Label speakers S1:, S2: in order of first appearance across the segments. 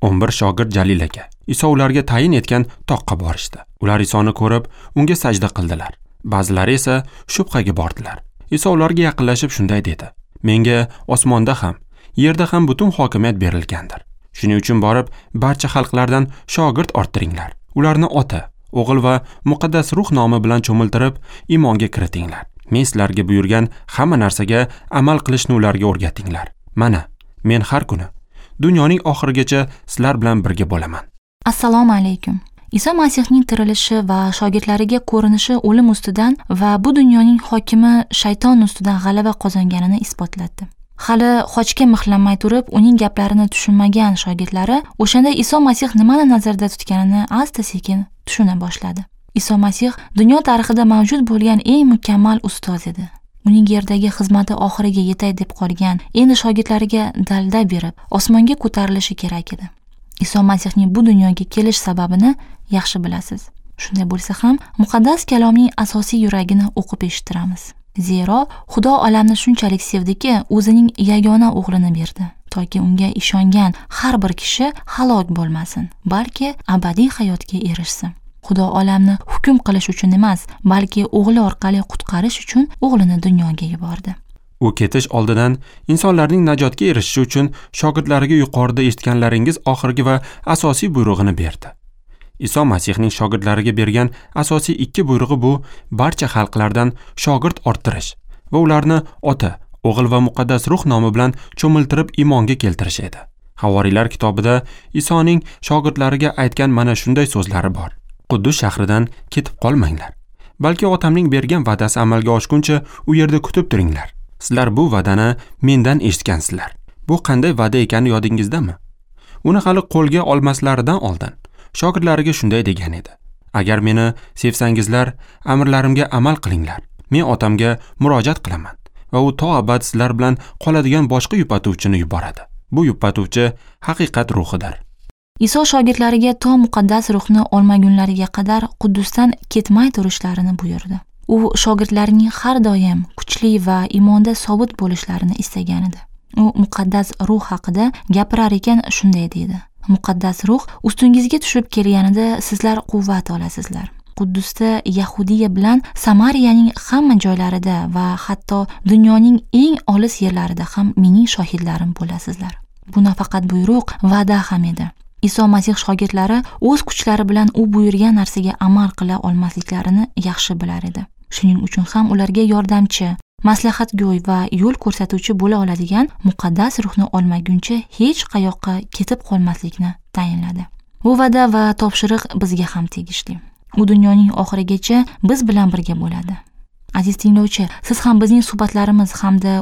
S1: 11 shogird Jalil aka. Iso ularga tayin etgan toqqa borishdi. Ular Isoni ko'rib, unga sajda qildilar. Ba'zilari esa shubhaga bordilar. Iso ularga yaqinlashib shunday dedi: "Menga osmonda ham, yerda ham butun hokimiyat berilgandir. Shuning uchun borib, barcha xalqlardan shogird orttiringlar. Ularni Ota, O'g'il va Muqaddas Ruh nomi bilan cho'miltirib, iymonga kiritinglar. Men sizlarga buyurgan hamma narsaga amal qilishni ularga o'rgatinglar. Mana, men har kuni dunyoning oxirigacha sizlar bilan birga bo'laman."
S2: Assalomu alaykum. Iso Masihning tirilishi va shogirdlariga ko'rinishi o'lim ustidan va bu dunyoning hokimi shayton ustidan g'alaba qozonganini isbotlatdi. Hali xochga mixlanmay turib, uning gaplarini tushunmagan shogirdlari o'shanda Iso Masih nimani nazarda tutganini asta-sekin tushuna boshladi. Iso Masih dunyo tarixida mavjud bo'lgan eng mukammal ustoz edi. Uning yerdagi xizmati oxiriga yetay deb qolgan, endi shogirdlariga dalda berib, osmonga ko'tarilishi kerak edi. Iso Masihning bu dunyoga kelish sababini yaxshi bilasiz. Shunday bo'lsa ham, muqaddas kalomning asosiy yuragini o'qib eshittiramiz. Zero Xudo olamni shunchalik sevdiki, o'zining yagona o'g'lini berdi, toki unga ishongan har bir kishi halok bo'lmasin, balki abadiy hayotga erishsin. Xudo olamni hukm qilish uchun emas, balki o'g'li orqali qutqarish uchun o'g'lini dunyoga yubordi.
S1: U ketish oldidan insonlarning najotga erishishi uchun shogirdlariga yuqorida eshitganlaringiz oxirgi va asosiy buyrug'ini berdi. Iso Masihning shogirdlariga bergan asosiy 2 buyrug'i bu barcha xalqlardan shogird orttirish va ularni Ota, O'g'il va Muqaddas Ruh nomi bilan cho'miltirib iymonga keltirish edi. Havoriylar kitobida Isoning shogirdlariga aytgan mana shunday so'zlari bor: "Quddus shahridan ketib qolmanglar, balki otamning bergan va'dasi amalga oshguncha u yerda kutib turinglar. Sizlar bu va'dani mendan eshitgansizlar." Bu qanday va'da ekani yodingizdami? Uni hali qo'lga olmaslaridan oldin shogirdlariga shunday degan edi: "Agar meni sevsangizlar, amrlarimga amal qilinglar. Men otamga murojaat qilaman va u to abad sizlar bilan qoladigan boshqa yupatuvchini yuboradi. Bu yupatuvchi haqiqat ruhidir."
S2: Iso shogirdlariga to muqaddas ruhni olmagunlariga qadar Quddusdan ketmay turishlarini buyurdi. U shogirdlarining har doim kuchli va iymonda sobit bo'lishlarini istagan edi. U muqaddas ruh haqida gapirar ekan shunday deydi: "Muqaddas ruh ustingizga tushib kelganida sizlar quvvat olasizlar. Quddusda Yahudiya bilan Samariyaning hamma joylarida va hatto dunyoning eng olis yerlarida ham mening shohidlarim bo'lasizlar." Bu nafaqat buyruq, va'da ham edi. Iso Masih shogirdlari o'z kuchlari bilan u buyurgan narsaga amal qila olmasliklarini yaxshi bilar edi. Shuning uchun ham ularga yordamchi, maslahatgo'y va yo'l ko'rsatuvchi bo'la oladigan muqaddas ruhni olmaguncha hech qayoqqa ketib qolmaslikni tayinladi. Bu va'da va topshiriq bizga ham tegishli. U dunyoning oxirigacha biz bilan birga bo'ladi. Aziz tinglovchi, siz ham bizning suhbatlarimiz hamda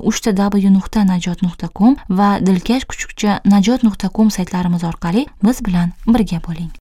S2: www.najot.com va dilkash kuchukcha najot.com saytlarimiz orqali biz bilan birga bo'ling.